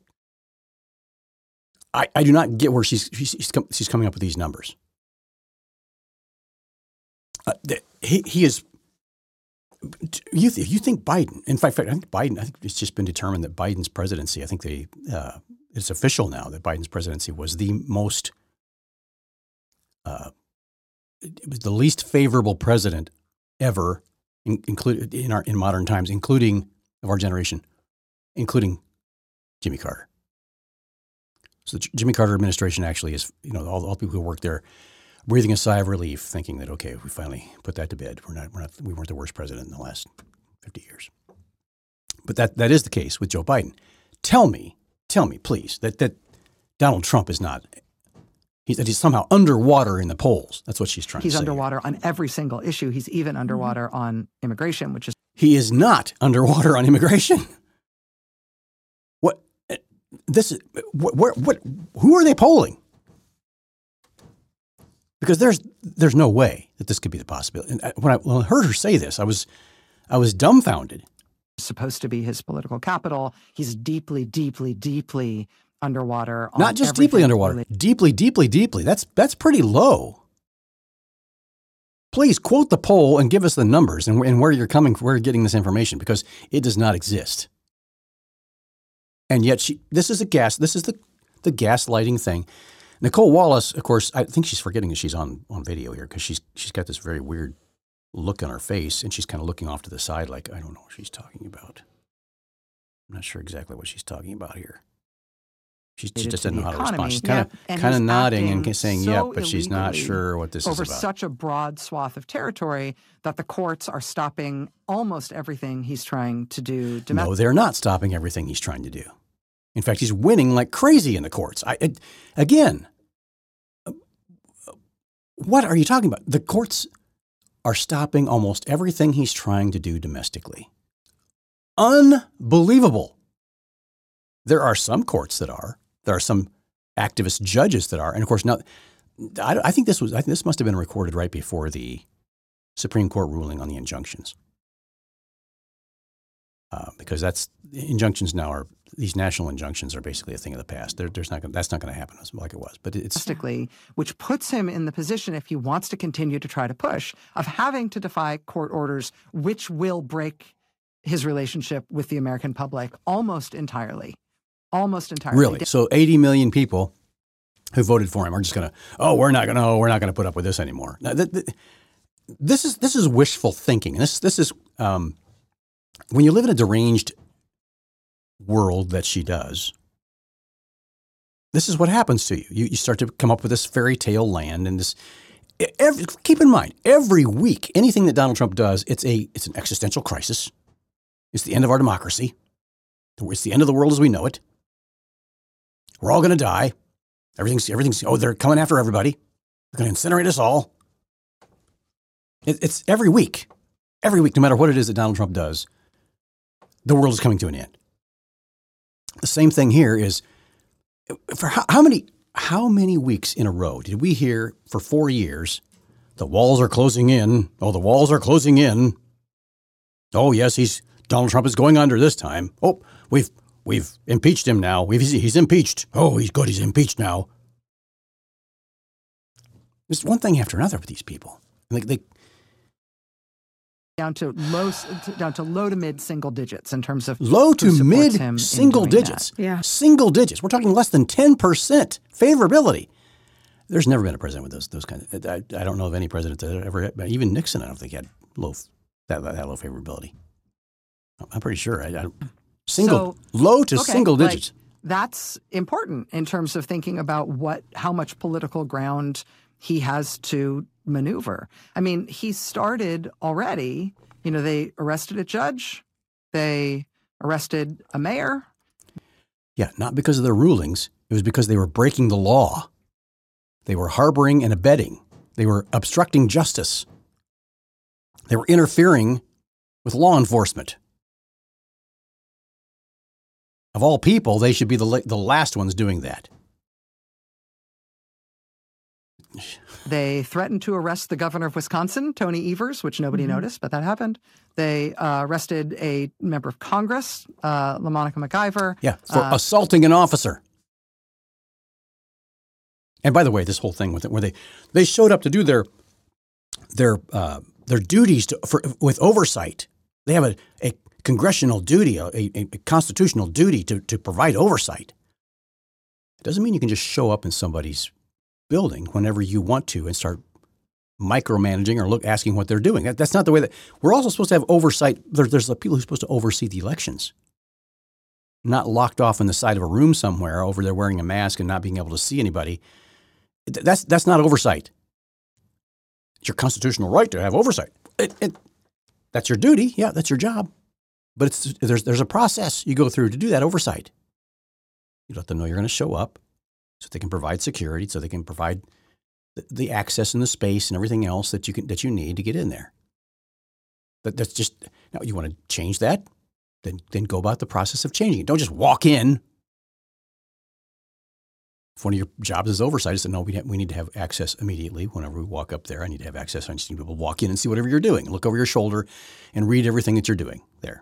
Speaker 1: I, I do not get where she's, she's, she's, com- she's coming up with these numbers. Uh, the, he, he is, you, th- you think Biden, in fact, I think Biden, I think it's just been determined that Biden's presidency, I think they, uh, it's official now that Biden's presidency was the most, uh, it was the least favorable president ever, in, included in our in modern times, including of our generation, including Jimmy Carter. So the J- Jimmy Carter administration actually is, you know, all, all the people who work there, breathing a sigh of relief, thinking that okay, we finally put that to bed. We're not, we're not, we weren't the worst president in the last fifty years. But that that is the case with Joe Biden. Tell me, tell me, please, that that Donald Trump is not. He's, that he's somehow underwater in the polls. That's what she's trying
Speaker 2: He's
Speaker 1: to say. He's
Speaker 2: underwater on every single issue. He's even underwater mm-hmm. on immigration, which is.
Speaker 1: He is not underwater on immigration. What? This is what? What? what who are they polling? Because there's there's no way that this could be the possibility. And when I, when I heard her say this, I was I was dumbfounded.
Speaker 2: Supposed to be his political capital. He's deeply, deeply, deeply underwater. On
Speaker 1: Not just deeply underwater, related. deeply, deeply, deeply. That's that's pretty low. Please quote the poll and give us the numbers and, and where you're coming, where you're getting this information, because it does not exist. And yet, she this is a gas. This is the the gaslighting thing. Nicole Wallace, of course, I think she's forgetting that she's on, on video here because she's she's got this very weird look on her face, and she's kind of looking off to the side like, I don't know what she's talking about. I'm not sure exactly what she's talking about here. She, she just doesn't know how to respond. She's kind
Speaker 2: yeah.
Speaker 1: of kind of nodding and saying,
Speaker 2: so
Speaker 1: yep, but she's not sure what this is
Speaker 2: over
Speaker 1: about.
Speaker 2: Such a broad swath of territory that the courts are stopping almost everything he's trying to do domestically.
Speaker 1: No, they're not stopping everything he's trying to do. In fact, he's winning like crazy in the courts. I, it, again, what are you talking about? The courts are stopping almost everything he's trying to do domestically. Unbelievable. There are some courts that are. There are some activist judges that are. And of course, now, I, I think this was. I think this must have been recorded right before the Supreme Court ruling on the injunctions. Uh, because that's injunctions now are these national injunctions are basically a thing of the past. They're, there's not gonna, that's not going to happen like it was. But it's
Speaker 2: domestically, which puts him in the position, if he wants to continue to try to push, of having to defy court orders, which will break his relationship with the American public almost entirely, almost entirely.
Speaker 1: Really? So eighty million people who voted for him are just going to, oh, we're not going to, oh, we're not going to put up with this anymore. Now, th- th- this is this is wishful thinking. This this is. Um, When you live in a deranged world that she does, this is what happens to you. You, you start to come up with this fairy tale land and this. Every, keep in mind, every week, anything that Donald Trump does, it's a it's an existential crisis. It's the end of our democracy. It's the end of the world as we know it. We're all going to die. Everything's, everything's, oh, they're coming after everybody. They're going to incinerate us all. It, it's every week, every week, no matter what it is that Donald Trump does, the world is coming to an end. The same thing here is, for how, how many, how many weeks in a row did we hear for four years, the walls are closing in. Oh, the walls are closing in. Oh, yes, he's, Donald Trump is going under this time. Oh, we've, we've impeached him now. We've, he's impeached. Oh, he's good. He's impeached now. There's one thing after another with these people. Like they,
Speaker 2: down to low, down to low to mid single digits in terms of
Speaker 1: low to
Speaker 2: who supports
Speaker 1: mid
Speaker 2: him
Speaker 1: single
Speaker 2: in doing
Speaker 1: digits.
Speaker 2: that.
Speaker 3: Yeah.
Speaker 1: Single digits. We're talking less than ten percent favorability. There's never been a president with those those kind of. I, I don't know of any president that ever had. Even Nixon, I don't think had low that that low favorability. I'm pretty sure. I, I single
Speaker 2: So,
Speaker 1: low to
Speaker 2: okay,
Speaker 1: single
Speaker 2: like,
Speaker 1: digits.
Speaker 2: That's important in terms of thinking about what how much political ground he has to maneuver. I mean, he started already. You know, they arrested a judge, they arrested a mayor.
Speaker 1: Yeah, not because of their rulings. It was because they were breaking the law. They were harboring and abetting. They were obstructing justice. They were interfering with law enforcement. Of all people, they should be the la- the last ones doing that.
Speaker 2: They threatened to arrest the governor of Wisconsin, Tony Evers, which nobody
Speaker 3: Mm-hmm.
Speaker 2: noticed, but that happened. They uh, arrested a member of Congress, uh, LaMonica MacIver.
Speaker 1: Yeah, for
Speaker 2: Uh,
Speaker 1: assaulting an officer. And by the way, this whole thing with it, where they they showed up to do their their uh, their duties to, for, with oversight. They have a, a congressional duty, a, a, a constitutional duty to to provide oversight. It doesn't mean you can just show up in somebody's building whenever you want to and start micromanaging or look asking what they're doing. That, that's not the way that we're also supposed to have oversight. There, there's the people who're supposed to oversee the elections, not locked off in the side of a room somewhere over there wearing a mask and not being able to see anybody. That's that's not oversight. It's your constitutional right to have oversight. It, it, that's your duty. Yeah, that's your job. But it's there's there's a process you go through to do that oversight. You let them know you're going to show up, so they can provide security, so they can provide the, the access and the space and everything else that you can that you need to get in there. But that's just now you want to change that, then then go about the process of changing it. Don't just walk in. If one of your jobs is oversight, is to know we have, we need to have access immediately. Whenever we walk up there, I need to have access. I just need to be able to walk in and see whatever you're doing, look over your shoulder, and read everything that you're doing there.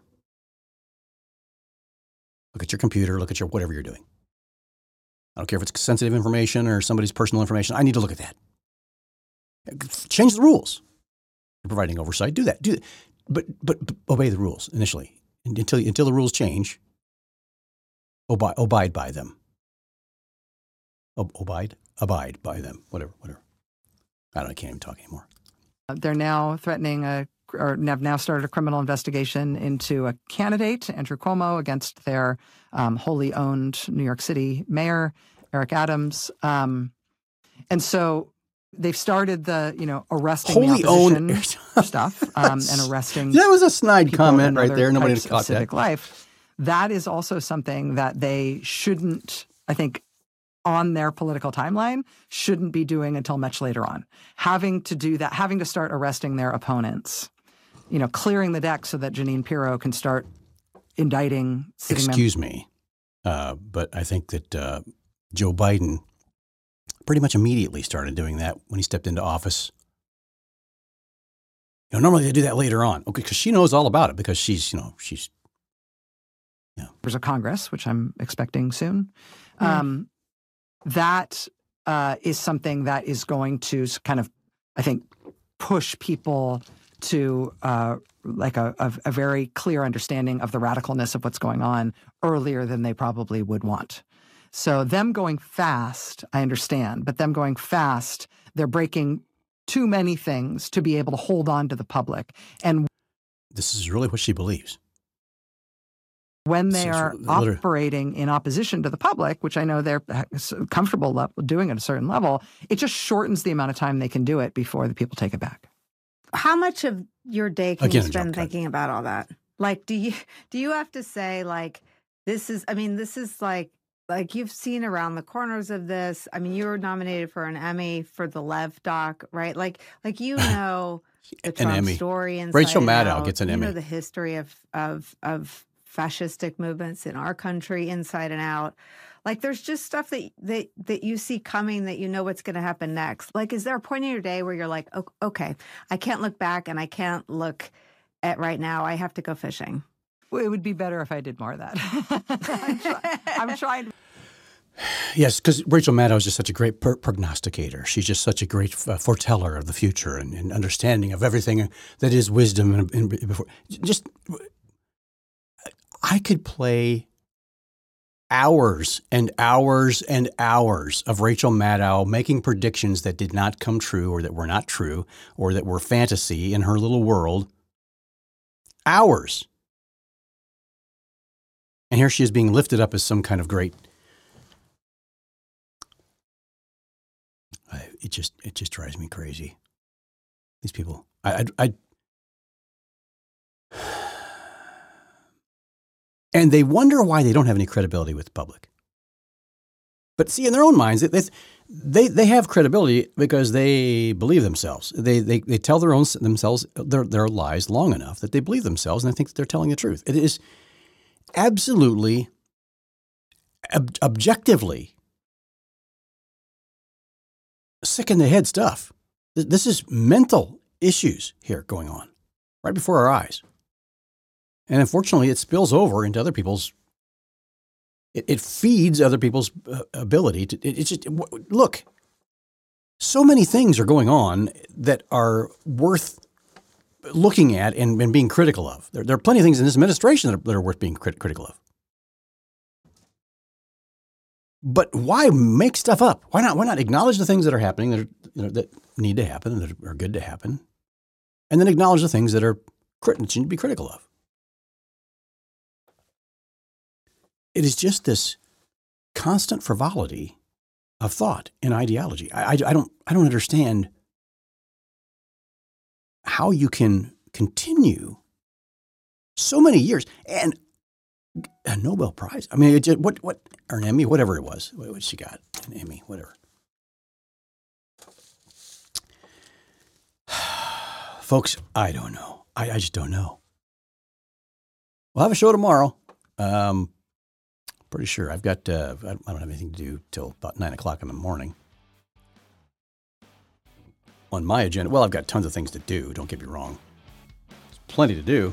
Speaker 1: Look at your computer, look at your whatever you're doing. I don't care if it's sensitive information or somebody's personal information. I need to look at that. Change the rules. You're providing oversight. Do that. Do that. But, but but obey the rules initially until until the rules change. Abide, abide by them. Ob- abide, abide by them. Whatever, whatever. I don't. I can't even talk anymore.
Speaker 2: They're now threatening a, or have now started a criminal investigation into a candidate, Andrew Cuomo, against their um, wholly owned New York City mayor, Eric Adams. Um, and so they've started the, you know, arresting
Speaker 1: Wholly
Speaker 2: the
Speaker 1: owned
Speaker 2: opposition stuff um, and arresting.
Speaker 1: That was a snide
Speaker 2: people
Speaker 1: comment
Speaker 2: in
Speaker 1: right
Speaker 2: other
Speaker 1: there. Nobody
Speaker 2: types of
Speaker 1: caught
Speaker 2: civic
Speaker 1: that.
Speaker 2: life. That is also something that they shouldn't, I think, on their political timeline, shouldn't be doing until much later on. Having to do that, having to start arresting their opponents, you know, clearing the deck so that Jeanine Pirro can start indicting sitting members.
Speaker 1: Excuse me, uh, but I think that uh, Joe Biden pretty much immediately started doing that when he stepped into office. You know, normally they do that later on, okay, because she knows all about it because she's, you know, she's, yeah.
Speaker 2: There's a Congress, which I'm expecting soon.
Speaker 3: Mm.
Speaker 2: Um, that uh, is something that is going to kind of, I think, push people to uh, like a, a, a very clear understanding of the radicalness of what's going on earlier than they probably would want. So them going fast, I understand, but them going fast, they're breaking too many things to be able to hold on to the public. And
Speaker 1: This is really what she believes.
Speaker 2: when they
Speaker 1: So it's
Speaker 2: are
Speaker 1: literally-
Speaker 2: operating in opposition to the public, which I know they're comfortable le- doing at a certain level, it just shortens the amount of time they can do it before the people take it back.
Speaker 3: How much of your day can
Speaker 1: Again, a
Speaker 3: you
Speaker 1: jump
Speaker 3: spend
Speaker 1: cut.
Speaker 3: thinking about all that? Like, do you do you have to say like this is? I mean, this is like like you've seen around the corners of this. I mean, you were nominated for an Emmy for the Lev doc, right? Like like you know the Trump
Speaker 1: Emmy.
Speaker 3: story inside
Speaker 1: Rachel
Speaker 3: and
Speaker 1: Maddow
Speaker 3: out.
Speaker 1: gets an
Speaker 3: you
Speaker 1: Emmy.
Speaker 3: know the history of of of fascistic movements in our country inside and out. Like, there's just stuff that that that you see coming, that you know what's going to happen next. Like, is there a point in your day where you're like, "O- okay, I can't look back and I can't look at right now. I have to go fishing."
Speaker 2: Well, it would be better if I did more of that. I'm, try- I'm trying.
Speaker 1: Yes, because Rachel Maddow is just such a great per- prognosticator. She's just such a great uh, foreteller of the future and, and understanding of everything that is wisdom. And, and before, just, I could play hours and hours and hours of Rachel Maddow making predictions that did not come true, or that were not true, or that were fantasy in her little world. Hours. And here she is being lifted up as some kind of great. I, it just it just drives me crazy. These people. I, I, I and they wonder why they don't have any credibility with the public. But see, in their own minds, they they, they have credibility because they believe themselves. They they they tell their own themselves their their lies long enough that they believe themselves and they think that they're telling the truth. It is absolutely, ob- objectively sick in the head stuff. This is mental issues here going on right before our eyes. And unfortunately, it spills over into other people's, it, it feeds other people's uh, ability to, it, it's just, look, so many things are going on that are worth looking at and, and being critical of. There, there are plenty of things in this administration that are, that are worth being crit- critical of. But why make stuff up? Why not? Why not acknowledge the things that are happening that are, you know, that need to happen and that are good to happen, and then acknowledge the things that are crit- that you need to be critical of? It is just this constant frivolity of thought and ideology. I, I, I don't I don't understand how you can continue so many years and a Nobel Prize. I mean, it just, what what or an Emmy, whatever it was. What, what she got? An Emmy, whatever. Folks, I don't know. I, I just don't know. We'll have a show tomorrow. Um, pretty sure. I've got. Uh, I don't have anything to do till about nine o'clock in the morning. On my agenda, well, I've got tons of things to do. Don't get me wrong. There's plenty to do.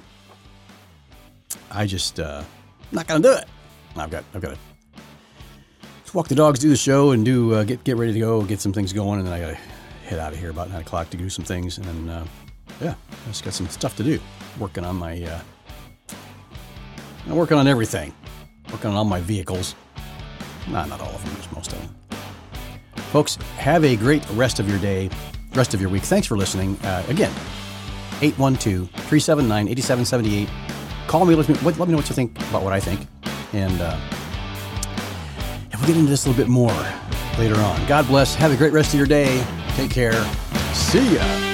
Speaker 1: I just uh, not gonna do it. I've got. I've got to just walk the dogs, do the show, and do uh, get get ready to go, get some things going, and then I gotta head out of here about nine o'clock to do some things, and then uh, yeah, I just got some stuff to do. Working on my. Uh, I'm working on everything. Working on all my vehicles. Nah, not all of them, just most of them. Folks, have a great rest of your day, rest of your week. Thanks for listening. Uh, again, eight one two, three seven nine, eight seven seven eight. Call me, let me, let me know what you think about what I think. And, uh, and we'll get into this a little bit more later on. God bless. Have a great rest of your day. Take care. See ya.